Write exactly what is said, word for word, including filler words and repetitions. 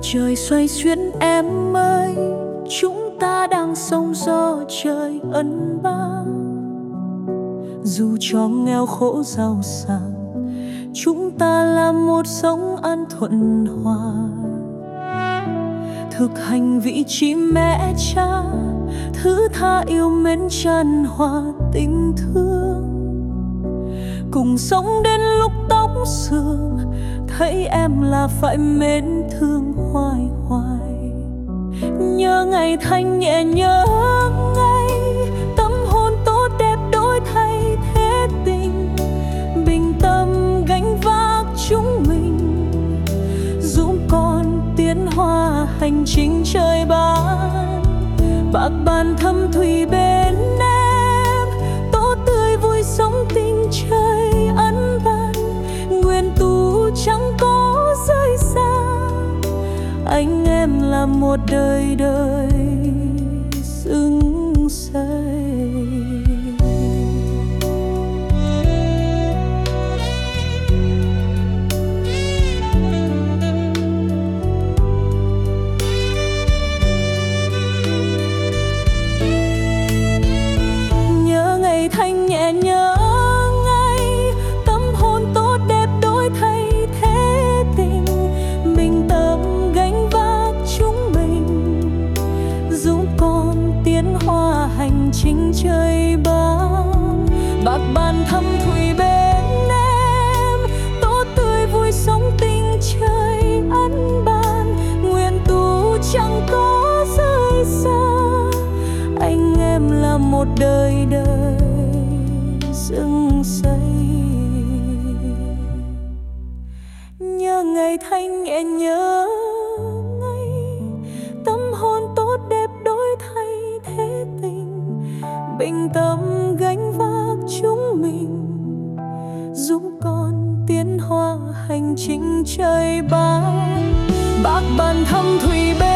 Trời xoay xuyến em ơi, chúng ta đang sóng gió trời ân ba. Dù cho nghèo khổ giàu sang, chúng ta là một sống an thuận hòa. Thực hành vị trí mẹ cha, thứ tha yêu mến tràn hòa tình thương. Cùng sống đến lúc tóc sương, thấy em là phải mến thương hoài hoài. Nhớ ngày thanh nhẹ, nhớ ngày tâm hồn tốt đẹp đổi thay thế tình. Bình tâm gánh vác chúng mình, giúp con tiến hóa hành trình trời ban. Bạc bàn thâm thủy bên em, tốt tươi vui sống tình trời ân ban. Nguyện tu chẳng có rời xa, anh em là một đời đời xứng xây. Nhớ ngày thanh nhẹ, nhớ ngày tâm hồn tốt đẹp đổi thay thế tình. Bình tâm gánh vác chúng mình, giúp con tiến hóa hành trình trời ban. Bạc bàn thâm thủy bên em, tốt tươi vui sống tình trời ân ban. Nguyện tu chẳng có rời xa, anh em là một đời đời dựng xây. Nhớ ngày thanh nhẹ, nhớ ngày tâm hồn tốt đẹp đổi thay thế tình. Bình tâm gánh vác chúng mình, giúp con tiến hóa hành trình trời ban. Bạc bàn thâm thủy bên